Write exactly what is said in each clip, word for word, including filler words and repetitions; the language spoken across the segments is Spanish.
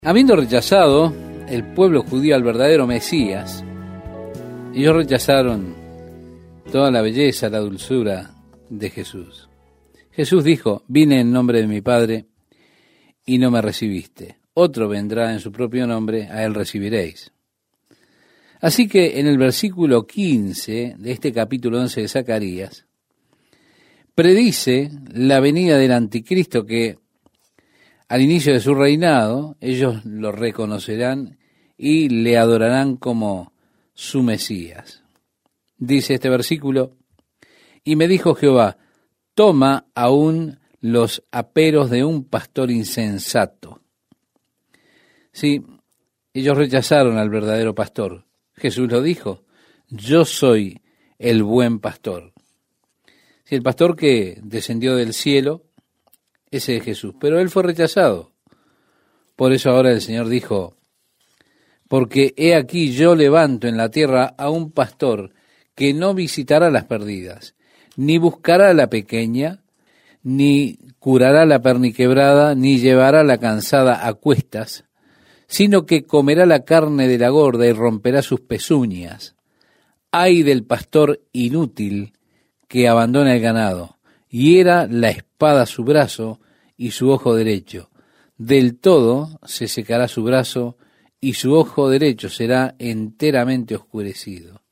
Habiendo rechazado el pueblo judío al verdadero Mesías, ellos rechazaron toda la belleza, la dulzura de Jesús. Jesús dijo: vine en nombre de mi Padre y no me recibiste. Otro vendrá en su propio nombre, a él recibiréis. Así que en el versículo quince de este capítulo once de Zacarías, predice la venida del anticristo, que al inicio de su reinado ellos lo reconocerán y le adorarán como su Mesías. Dice este versículo: y me dijo Jehová, toma aún los aperos de un pastor insensato. Sí, ellos rechazaron al verdadero pastor. Jesús lo dijo: yo soy el buen pastor. Sí, el pastor que descendió del cielo, ese es Jesús, pero él fue rechazado. Por eso ahora el Señor dijo: porque he aquí yo levanto en la tierra a un pastor que no visitará las perdidas, ni buscará a la pequeña, ni curará la perniquebrada, ni llevará la cansada a cuestas, sino que comerá la carne de la gorda y romperá sus pezuñas. Ay del pastor inútil que abandona el ganado, hiera la espada su brazo y su ojo derecho. Del todo se secará su brazo y su ojo derecho será enteramente oscurecido.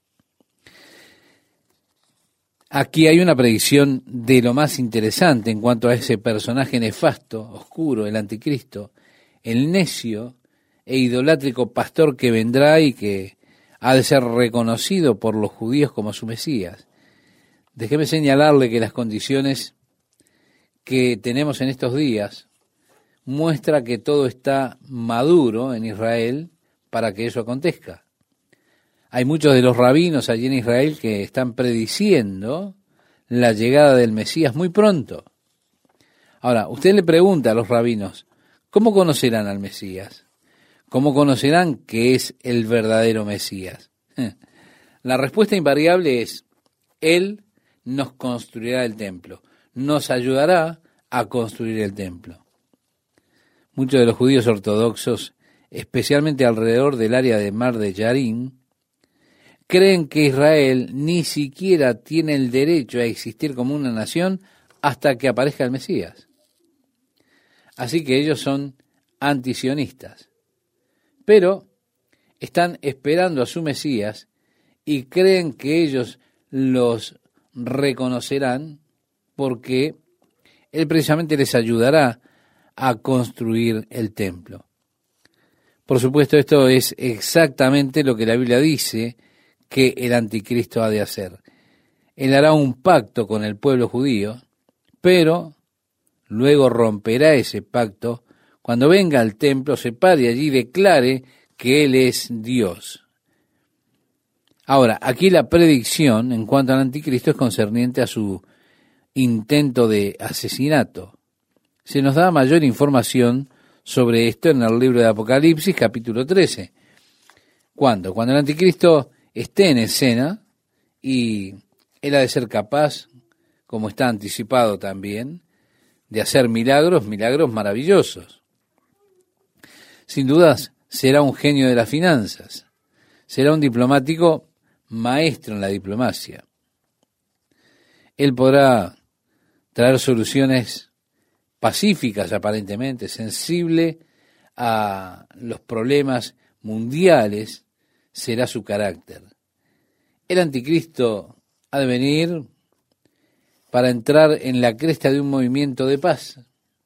Aquí hay una predicción de lo más interesante en cuanto a ese personaje nefasto, oscuro, el anticristo, el necio e idolátrico pastor que vendrá y que ha de ser reconocido por los judíos como su Mesías. Déjeme señalarle que las condiciones que tenemos en estos días muestra que todo está maduro en Israel para que eso acontezca. Hay muchos de los rabinos allí en Israel que están prediciendo la llegada del Mesías muy pronto. Ahora, usted le pregunta a los rabinos: ¿cómo conocerán al Mesías? ¿Cómo conocerán que es el verdadero Mesías? La respuesta invariable es: Él nos construirá el templo, nos ayudará a construir el templo. Muchos de los judíos ortodoxos, especialmente alrededor del área de Mar de Yarín, creen que Israel ni siquiera tiene el derecho a existir como una nación hasta que aparezca el Mesías. Así que ellos son antisionistas, pero están esperando a su Mesías y creen que ellos los reconocerán porque él precisamente les ayudará a construir el templo. Por supuesto, esto es exactamente lo que la Biblia dice que el anticristo ha de hacer. Él hará un pacto con el pueblo judío, pero luego romperá ese pacto cuando venga al templo, se pare allí y declare que él es Dios. Ahora, aquí la predicción en cuanto al anticristo es concerniente a su intento de asesinato. Se nos da mayor información sobre esto en el libro de Apocalipsis, capítulo trece. ¿Cuándo? Cuando el anticristo esté en escena y él ha de ser capaz, como está anticipado también, de hacer milagros, milagros maravillosos. Sin dudas, será un genio de las finanzas, será un diplomático maestro en la diplomacia. Él podrá traer soluciones pacíficas, aparentemente, sensible a los problemas mundiales, será su carácter. El anticristo ha de venir para entrar en la cresta de un movimiento de paz.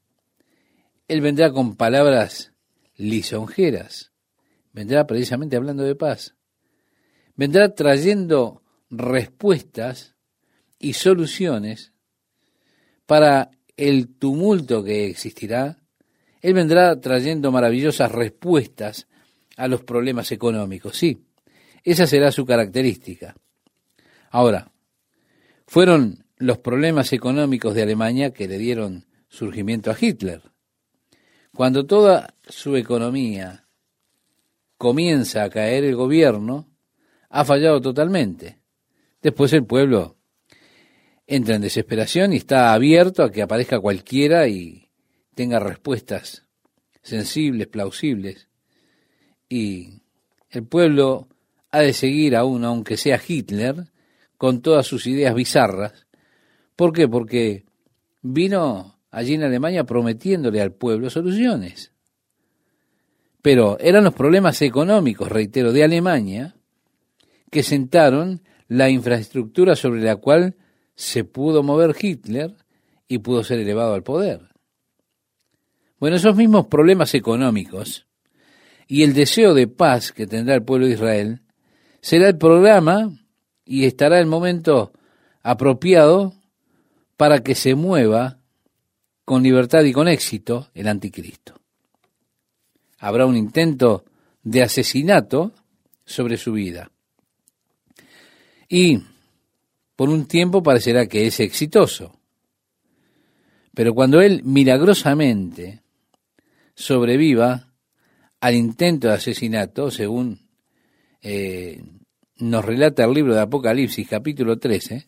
Él vendrá con palabras lisonjeras, vendrá precisamente hablando de paz, vendrá trayendo respuestas y soluciones para el tumulto que existirá. Él vendrá trayendo maravillosas respuestas a los problemas económicos. Sí, esa será su característica. Ahora, fueron los problemas económicos de Alemania que le dieron surgimiento a Hitler. Cuando toda su economía comienza a caer, el gobierno ha fallado totalmente. Después el pueblo entra en desesperación y está abierto a que aparezca cualquiera y tenga respuestas sensibles, plausibles, y el pueblo ha de seguir aún, aunque sea Hitler, con todas sus ideas bizarras. ¿Por qué? Porque vino allí en Alemania prometiéndole al pueblo soluciones. Pero eran los problemas económicos, reitero, de Alemania, que sentaron la infraestructura sobre la cual se pudo mover Hitler y pudo ser elevado al poder. Bueno, esos mismos problemas económicos y el deseo de paz que tendrá el pueblo de Israel será el programa y estará el momento apropiado para que se mueva con libertad y con éxito el anticristo. Habrá un intento de asesinato sobre su vida. Y por un tiempo parecerá que es exitoso. Pero cuando él milagrosamente sobreviva al intento de asesinato, según eh, nos relata el libro de Apocalipsis, capítulo trece,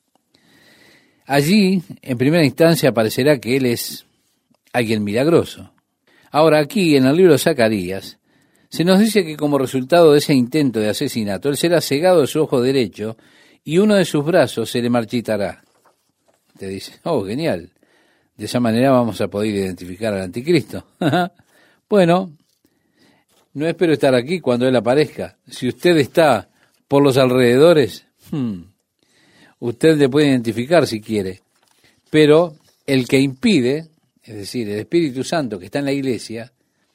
allí, en primera instancia, parecerá que él es alguien milagroso. Ahora, aquí, en el libro de Zacarías, se nos dice que como resultado de ese intento de asesinato, él será cegado de su ojo derecho y uno de sus brazos se le marchitará. Te dice, oh, genial. De esa manera vamos a poder identificar al anticristo. Bueno, no espero estar aquí cuando él aparezca. Si usted está por los alrededores, hmm, usted le puede identificar si quiere. Pero el que impide, es decir, el Espíritu Santo que está en la iglesia,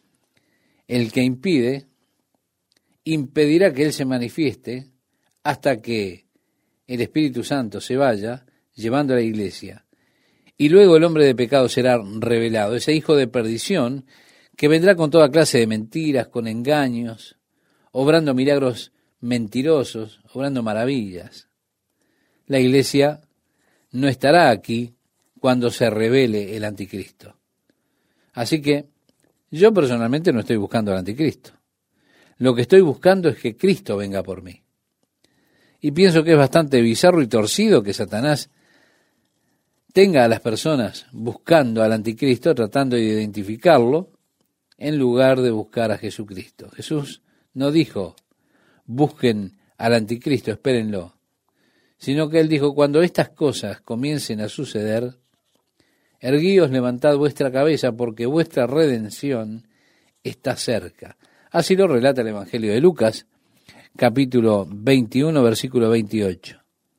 el que impide, impedirá que él se manifieste hasta que el Espíritu Santo se vaya llevando a la iglesia. Y luego el hombre de pecado será revelado, ese hijo de perdición que vendrá con toda clase de mentiras, con engaños, obrando milagros mentirosos, obrando maravillas. La iglesia no estará aquí cuando se revele el anticristo. Así que yo personalmente no estoy buscando al anticristo. Lo que estoy buscando es que Cristo venga por mí. Y pienso que es bastante bizarro y torcido que Satanás tenga a las personas buscando al anticristo, tratando de identificarlo, en lugar de buscar a Jesucristo. Jesús no dijo, busquen al anticristo, espérenlo, sino que él dijo, cuando estas cosas comiencen a suceder, erguíos, levantad vuestra cabeza, porque vuestra redención está cerca. Así lo relata el Evangelio de Lucas, capítulo veintiuno, versículo veintiocho.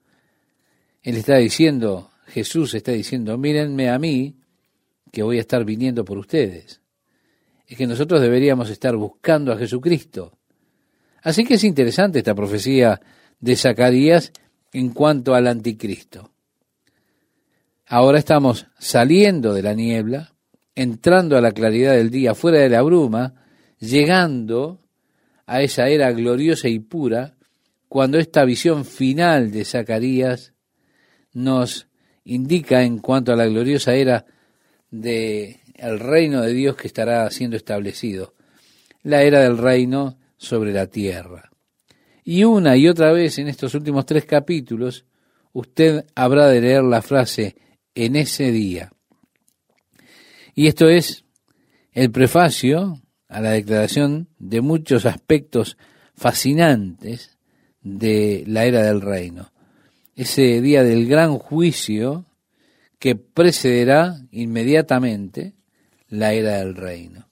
Él está diciendo, Jesús está diciendo, mírenme a mí, que voy a estar viniendo por ustedes. Es que nosotros deberíamos estar buscando a Jesucristo. Así que es interesante esta profecía de Zacarías en cuanto al anticristo. Ahora estamos saliendo de la niebla, entrando a la claridad del día, fuera de la bruma, llegando a esa era gloriosa y pura, cuando esta visión final de Zacarías nos indica en cuanto a la gloriosa era del reino de Dios que estará siendo establecido, la era del reino sobre la tierra. Y una y otra vez en estos últimos tres capítulos, usted habrá de leer la frase, en ese día. Y esto es el prefacio a la declaración de muchos aspectos fascinantes de la era del reino. Ese día del gran juicio que precederá inmediatamente la era del reino.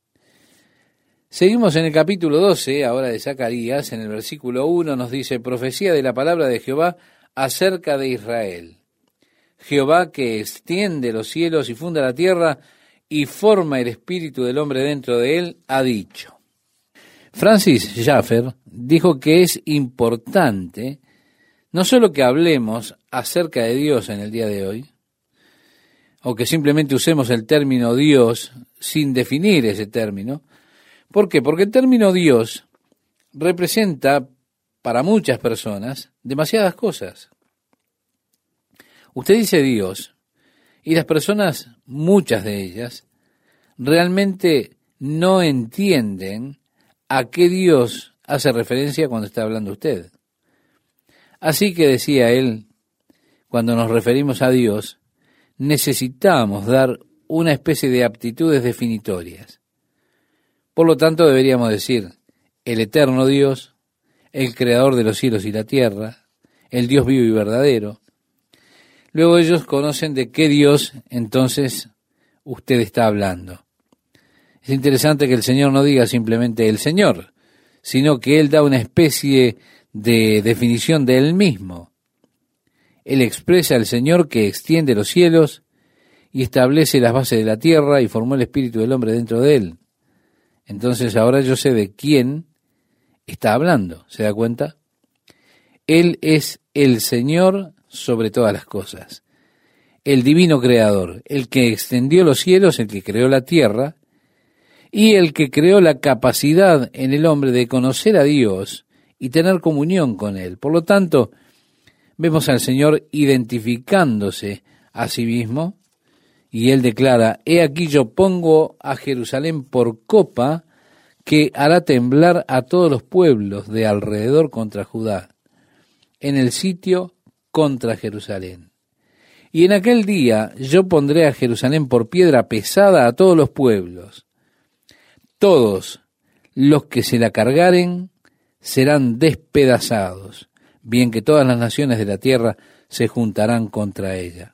Seguimos en el capítulo doce, ahora de Zacarías, en el versículo uno nos dice, profecía de la palabra de Jehová acerca de Israel. Jehová que extiende los cielos y funda la tierra y forma el espíritu del hombre dentro de él, ha dicho. Francis Schaeffer dijo que es importante no solo que hablemos acerca de Dios en el día de hoy, o que simplemente usemos el término Dios sin definir ese término. ¿Por qué? Porque el término Dios representa para muchas personas demasiadas cosas. Usted dice Dios, y las personas, muchas de ellas, realmente no entienden a qué Dios hace referencia cuando está hablando usted. Así que decía él, cuando nos referimos a Dios, necesitamos dar una especie de aptitudes definitorias. Por lo tanto, deberíamos decir, el eterno Dios, el creador de los cielos y la tierra, el Dios vivo y verdadero. Luego ellos conocen de qué Dios entonces usted está hablando. Es interesante que el Señor no diga simplemente el Señor, sino que Él da una especie de definición de Él mismo. Él expresa al Señor que extiende los cielos y establece las bases de la tierra y formó el espíritu del hombre dentro de Él. Entonces ahora yo sé de quién está hablando, ¿se da cuenta? Él es el Señor sobre todas las cosas, el divino creador, el que extendió los cielos, el que creó la tierra, y el que creó la capacidad en el hombre de conocer a Dios y tener comunión con Él. Por lo tanto, vemos al Señor identificándose a sí mismo, y Él declara, he aquí yo pongo a Jerusalén por copa que hará temblar a todos los pueblos de alrededor contra Judá, en el sitio contra Jerusalén. Y en aquel día yo pondré a Jerusalén por piedra pesada a todos los pueblos. Todos los que se la cargaren serán despedazados, bien que todas las naciones de la tierra se juntarán contra ella.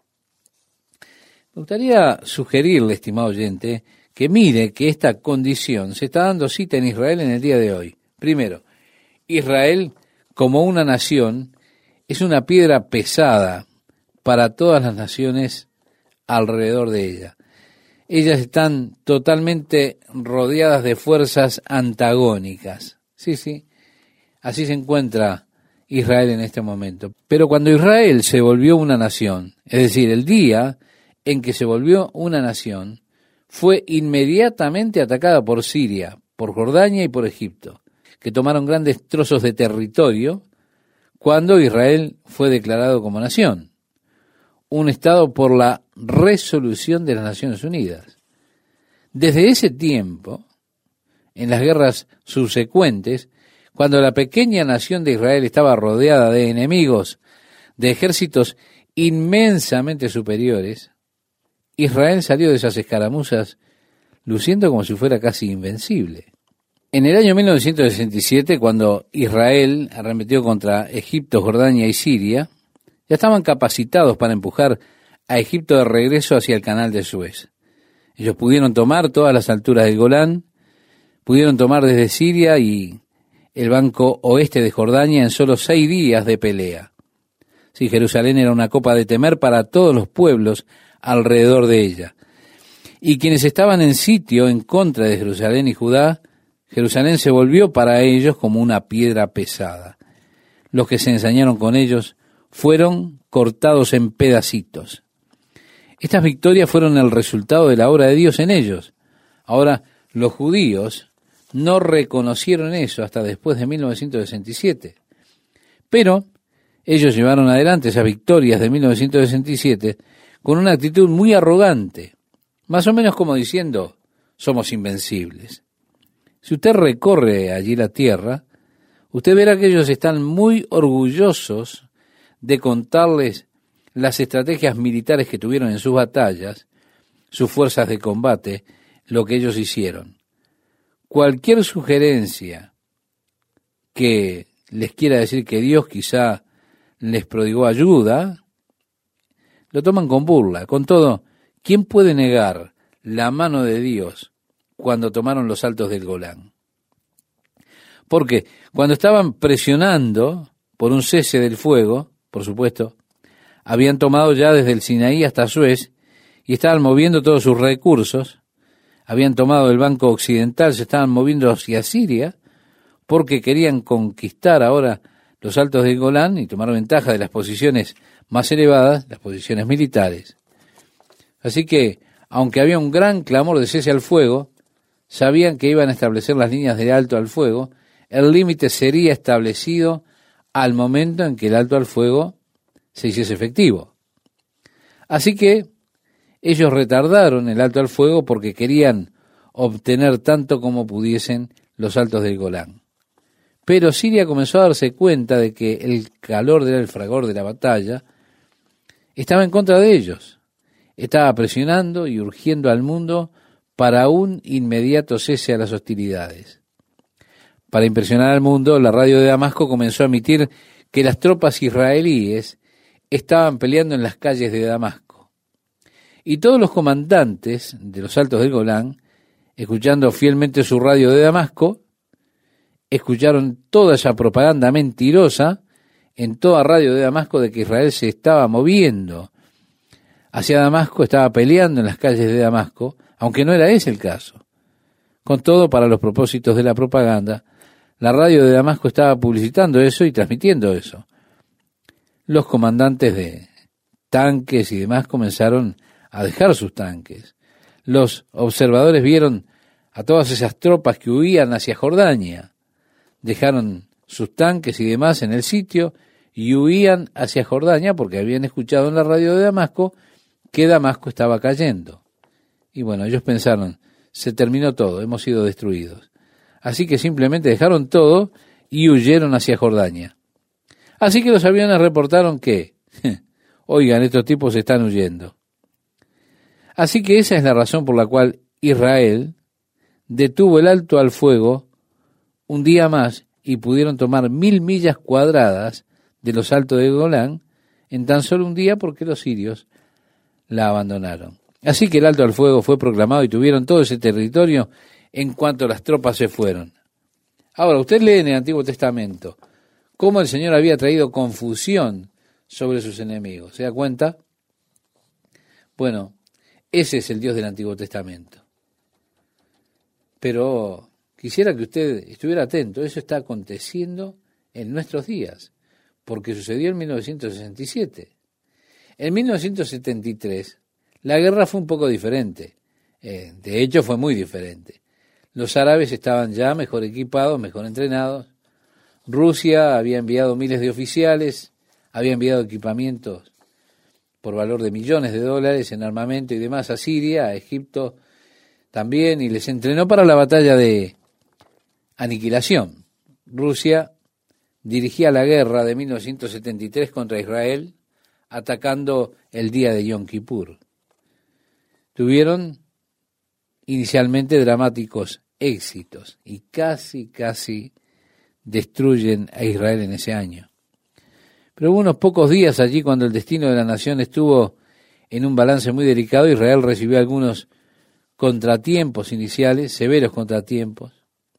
Me gustaría sugerirle, estimado oyente, que mire que esta condición se está dando cita en Israel en el día de hoy. Primero, Israel como una nación es una piedra pesada para todas las naciones alrededor de ella. Ellas están totalmente rodeadas de fuerzas antagónicas. Sí, sí, así se encuentra Israel en este momento. Pero cuando Israel se volvió una nación, es decir, el día en que se volvió una nación, fue inmediatamente atacada por Siria, por Jordania y por Egipto, que tomaron grandes trozos de territorio cuando Israel fue declarado como nación. Un Estado por la resolución de las Naciones Unidas. Desde ese tiempo, en las guerras subsecuentes, cuando la pequeña nación de Israel estaba rodeada de enemigos, de ejércitos inmensamente superiores, Israel salió de esas escaramuzas luciendo como si fuera casi invencible. En el año mil novecientos sesenta y siete, cuando Israel arremetió contra Egipto, Jordania y Siria, ya estaban capacitados para empujar a Egipto de regreso hacia el canal de Suez. Ellos pudieron tomar todas las alturas del Golán, pudieron tomar desde Siria y el banco oeste de Jordania en solo seis días de pelea. Sí, Jerusalén era una copa de temer para todos los pueblos alrededor de ella. Y quienes estaban en sitio en contra de Jerusalén y Judá, Jerusalén se volvió para ellos como una piedra pesada. Los que se ensañaron con ellos fueron cortados en pedacitos. Estas victorias fueron el resultado de la obra de Dios en ellos. Ahora, los judíos no reconocieron eso hasta después de mil novecientos sesenta y siete. Pero ellos llevaron adelante esas victorias de mil novecientos sesenta y siete con una actitud muy arrogante, más o menos como diciendo, somos invencibles. Si usted recorre allí la tierra, usted verá que ellos están muy orgullosos de contarles las estrategias militares que tuvieron en sus batallas, sus fuerzas de combate, lo que ellos hicieron. Cualquier sugerencia que les quiera decir que Dios quizá les prodigó ayuda, lo toman con burla. Con todo, ¿quién puede negar la mano de Dios cuando tomaron los altos del Golán? Porque cuando estaban presionando por un cese del fuego, por supuesto, habían tomado ya desde el Sinaí hasta Suez y estaban moviendo todos sus recursos, habían tomado el banco occidental, se estaban moviendo hacia Siria, porque querían conquistar ahora los altos del Golán y tomar ventaja de las posiciones más elevadas, las posiciones militares. Así que, aunque había un gran clamor de cese al fuego, sabían que iban a establecer las líneas de alto al fuego. El límite sería establecido al momento en que el alto al fuego se hiciese efectivo. Así que ellos retardaron el alto al fuego porque querían obtener tanto como pudiesen los altos del Golán. Pero Siria comenzó a darse cuenta de que el calor del fragor de la batalla estaba en contra de ellos. Estaba presionando y urgiendo al mundo para un inmediato cese a las hostilidades. Para impresionar al mundo, la radio de Damasco comenzó a emitir que las tropas israelíes estaban peleando en las calles de Damasco. Y todos los comandantes de los altos del Golán, escuchando fielmente su radio de Damasco, escucharon toda esa propaganda mentirosa en toda radio de Damasco de que Israel se estaba moviendo hacia Damasco, estaba peleando en las calles de Damasco, aunque no era ese el caso. Con todo, para los propósitos de la propaganda, la radio de Damasco estaba publicitando eso y transmitiendo eso. Los comandantes de tanques y demás comenzaron a dejar sus tanques. Los observadores vieron a todas esas tropas que huían hacia Jordania. Dejaron sus tanques y demás en el sitio y huían hacia Jordania porque habían escuchado en la radio de Damasco que Damasco estaba cayendo. Y bueno, ellos pensaron, se terminó todo, hemos sido destruidos. Así que simplemente dejaron todo y huyeron hacia Jordania. Así que los aviones reportaron que, oigan, estos tipos están huyendo. Así que esa es la razón por la cual Israel detuvo el alto al fuego un día más y pudieron tomar mil millas cuadradas de los altos de Golán en tan solo un día porque los sirios la abandonaron. Así que el alto al fuego fue proclamado y tuvieron todo ese territorio en cuanto las tropas se fueron. Ahora, usted lee en el Antiguo Testamento cómo el Señor había traído confusión sobre sus enemigos. ¿Se da cuenta? Bueno, ese es el Dios del Antiguo Testamento. Pero quisiera que usted estuviera atento. Eso está aconteciendo en nuestros días, porque sucedió en mil novecientos sesenta y siete. En mil novecientos setenta y tres, la guerra fue un poco diferente. Eh, de hecho, fue muy diferente. Los árabes estaban ya mejor equipados, mejor entrenados. Rusia había enviado miles de oficiales, había enviado equipamientos por valor de millones de dólares en armamento y demás a Siria, a Egipto también, y les entrenó para la batalla de aniquilación. Rusia dirigía la guerra de mil novecientos setenta y tres contra Israel, atacando el día de Yom Kippur. Tuvieron inicialmente dramáticos éxitos y casi, casi destruyen a Israel en ese año. Pero hubo unos pocos días allí cuando el destino de la nación estuvo en un balance muy delicado. Israel recibió algunos contratiempos iniciales, severos contratiempos.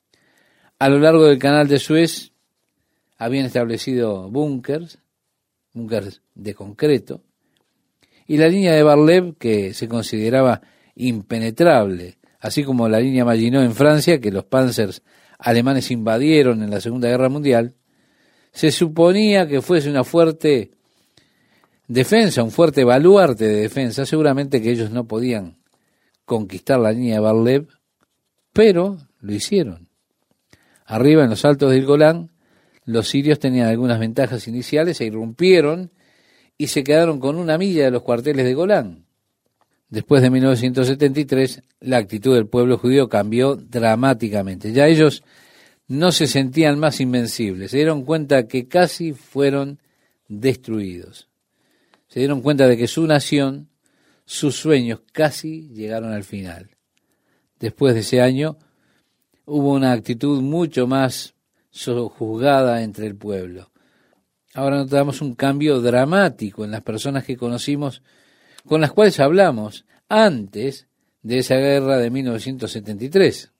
A lo largo del canal de Suez habían establecido búnkers, búnkers de concreto, y la línea de Bar-Lev, que se consideraba impenetrable, así como la línea Maginot en Francia, que los panzers alemanes invadieron en la Segunda Guerra Mundial, se suponía que fuese una fuerte defensa, un fuerte baluarte de defensa. Seguramente que ellos no podían conquistar la línea de Bar-Lev, pero lo hicieron. Arriba, en los altos del Golán, los sirios tenían algunas ventajas iniciales e irrumpieron y se quedaron con una milla de los cuarteles de Golán. Después de mil novecientos setenta y tres, la actitud del pueblo judío cambió dramáticamente. Ya ellos no se sentían más invencibles. Se dieron cuenta que casi fueron destruidos. Se dieron cuenta de que su nación, sus sueños casi llegaron al final. Después de ese año, hubo una actitud mucho más sojuzgada entre el pueblo. Ahora notamos un cambio dramático en las personas que conocimos, con las cuales hablamos antes de esa guerra de mil novecientos setenta y tres.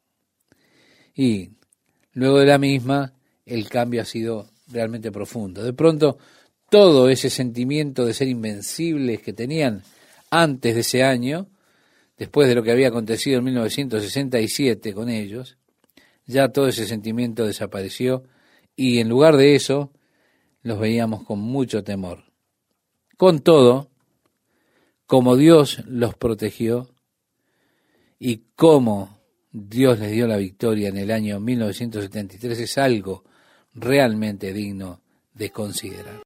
Y luego de la misma, el cambio ha sido realmente profundo. De pronto, todo ese sentimiento de ser invencibles que tenían antes de ese año, después de lo que había acontecido en mil novecientos sesenta y siete con ellos, ya todo ese sentimiento desapareció y en lugar de eso, los veíamos con mucho temor. Con todo, como Dios los protegió y cómo Dios les dio la victoria en el año mil novecientos setenta y tres es algo realmente digno de considerar.